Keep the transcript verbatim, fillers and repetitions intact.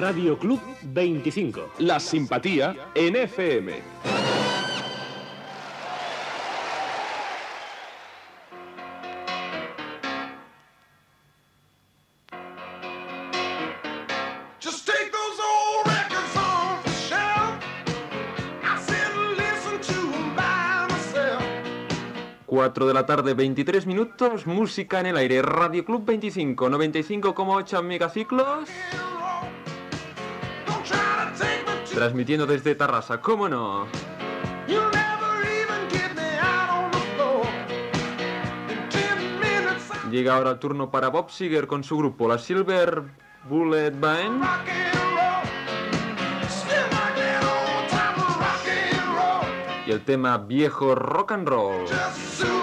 Radio Club veinticinco. La simpatía en F M. cuatro de la tarde, veintitrés minutos, música en el aire, Radio Club veinticinco, noventa y cinco coma ocho megaciclos, transmitiendo desde Tarrasa, ¿cómo no? Llega ahora el turno para Bob Seger con su grupo, la Silver Bullet Band. Y el tema viejo rock and roll.